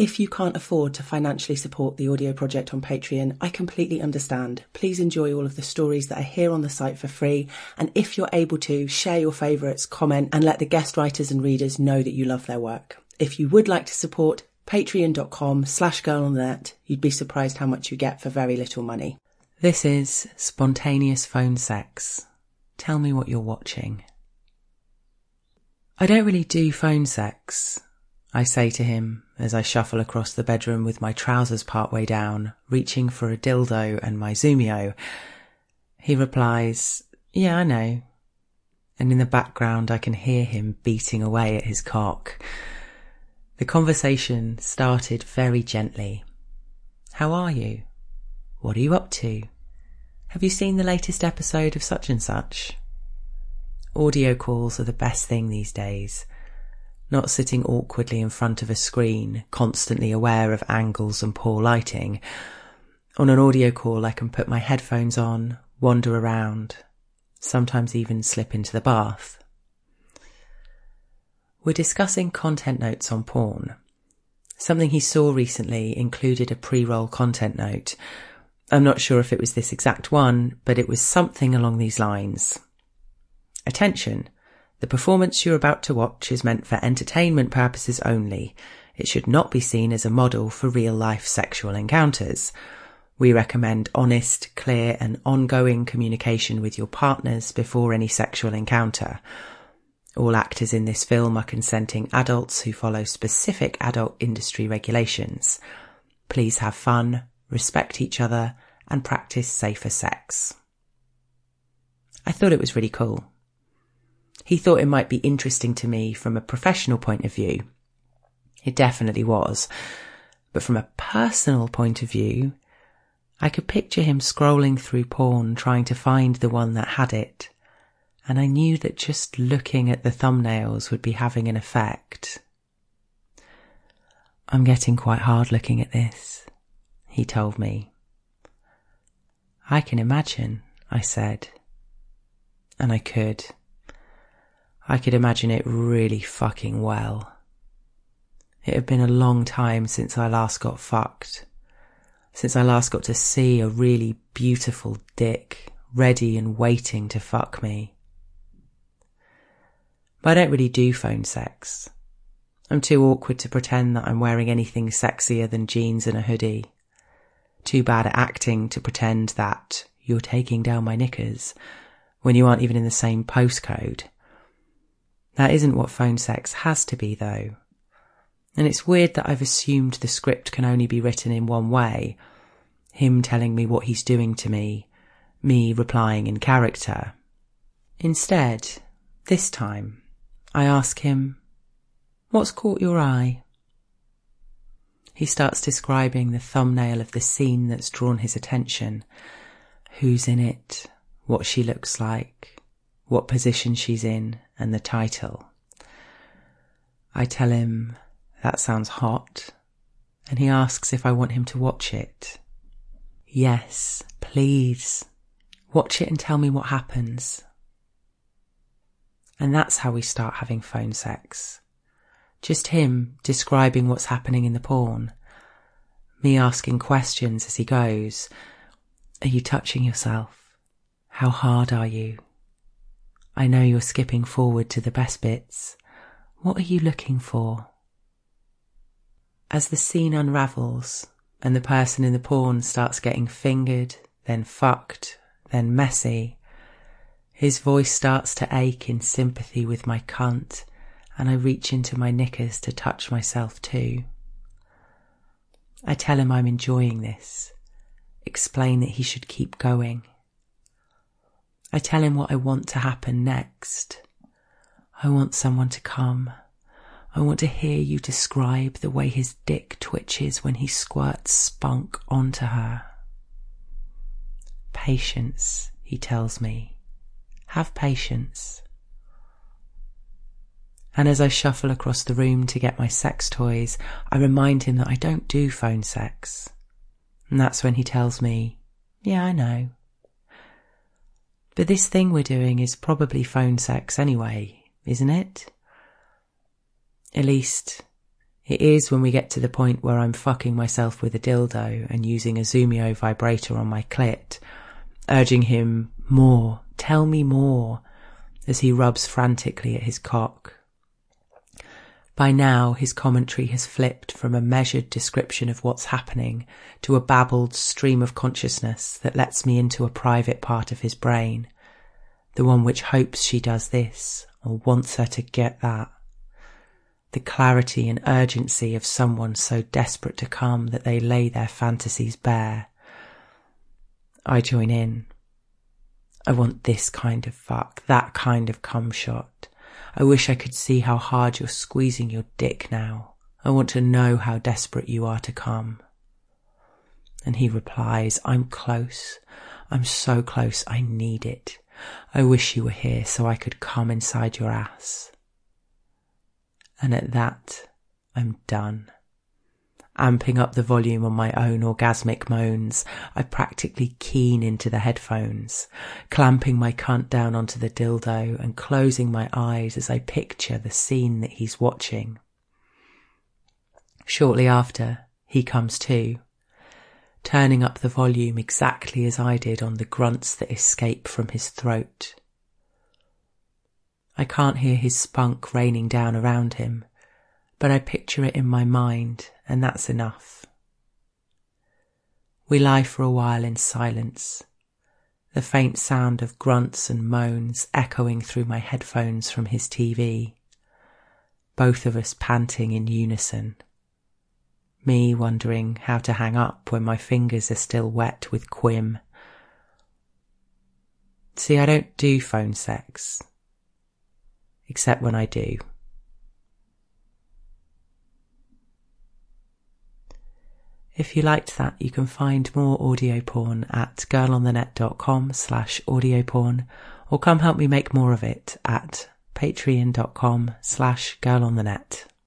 If you can't afford to financially support the audio project on Patreon, I completely understand. Please enjoy all of the stories that are here on the site for free. And if you're able to, share your favourites, comment, and let the guest writers and readers know that you love their work. If you would like to support, patreon.com/girlonthenet. You'd be surprised how much you get for very little money. This is Spontaneous Phone Sex. Tell me what you're watching. I don't really do phone sex, I say to him as I shuffle across the bedroom with my trousers partway down, reaching for a dildo and my Zoomio. He replies, "Yeah, I know." And in the background I can hear him beating away at his cock. The conversation started very gently. "How are you? What are you up to? Have you seen the latest episode of such and such?" Audio calls are the best thing these days. Not sitting awkwardly in front of a screen, constantly aware of angles and poor lighting. On an audio call I can put my headphones on, wander around, sometimes even slip into the bath. We're discussing content notes on porn. Something he saw recently included a pre-roll content note. I'm not sure if it was this exact one, but it was something along these lines. "Attention! The performance you're about to watch is meant for entertainment purposes only. It should not be seen as a model for real-life sexual encounters. We recommend honest, clear and ongoing communication with your partners before any sexual encounter. All actors in this film are consenting adults who follow specific adult industry regulations. Please have fun, respect each other and practice safer sex." I thought it was really cool. He thought it might be interesting to me from a professional point of view. It definitely was. But from a personal point of view, I could picture him scrolling through porn trying to find the one that had it. And I knew that just looking at the thumbnails would be having an effect. "I'm getting quite hard looking at this," he told me. "I can imagine," I said. And I could. I could imagine it really fucking well. It had been a long time since I last got fucked. Since I last got to see a really beautiful dick ready and waiting to fuck me. But I don't really do phone sex. I'm too awkward to pretend that I'm wearing anything sexier than jeans and a hoodie. Too bad at acting to pretend that you're taking down my knickers when you aren't even in the same postcode. That isn't what phone sex has to be, though. And it's weird that I've assumed the script can only be written in one way. Him telling me what he's doing to me replying in character. Instead, this time, I ask him, "What's caught your eye?" He starts describing the thumbnail of the scene that's drawn his attention. Who's in it, what she looks like, what position she's in, and the title. I tell him, "That sounds hot," and he asks if I want him to watch it. "Yes, please. Watch it and tell me what happens." And that's how we start having phone sex. Just him describing what's happening in the porn. Me asking questions as he goes. "Are you touching yourself? How hard are you? I know you're skipping forward to the best bits. What are you looking for?" As the scene unravels and the person in the porn starts getting fingered, then fucked, then messy, his voice starts to ache in sympathy with my cunt, and I reach into my knickers to touch myself too. I tell him I'm enjoying this, explain that he should keep going. I tell him what I want to happen next. I want someone to come. I want to hear you describe the way his dick twitches when he squirts spunk onto her. Patience, he tells me. Have patience. And as I shuffle across the room to get my sex toys, I remind him that I don't do phone sex. And that's when he tells me, "Yeah, I know. But this thing we're doing is probably phone sex anyway, isn't it? At least, It is when we get to the point where I'm fucking myself with a dildo and using a Zoomio vibrator on my clit, urging him, more, tell me more, as he rubs frantically at his cock. By now, his commentary has flipped from a measured description of what's happening to a babbled stream of consciousness that lets me into a private part of his brain, the one which hopes she does this or wants her to get that. The clarity and urgency of someone so desperate to come that they lay their fantasies bare. I join in. I want this kind of fuck, that kind of cum shot. I wish I could see how hard you're squeezing your dick now. I want to know how desperate you are to come. And he replies, I'm close. I'm so close, I need it. I wish you were here so I could come inside your ass. And at that, I'm done. Amping up the volume on my own orgasmic moans, I practically keen into the headphones, clamping my cunt down onto the dildo and closing my eyes as I picture the scene that he's watching. Shortly after, he comes to, turning up the volume exactly as I did on the grunts that escape from his throat. I can't hear his spunk raining down around him, but I picture it in my mind, and that's enough. We lie for a while in silence, the faint sound of grunts and moans echoing through my headphones from his TV, both of us panting in unison, me wondering how to hang up when my fingers are still wet with quim. See, I don't do phone sex, except when I do. If you liked that, you can find more audio porn at girlonthenet.com/audio-porn, or come help me make more of it at patreon.com/girlonthenet.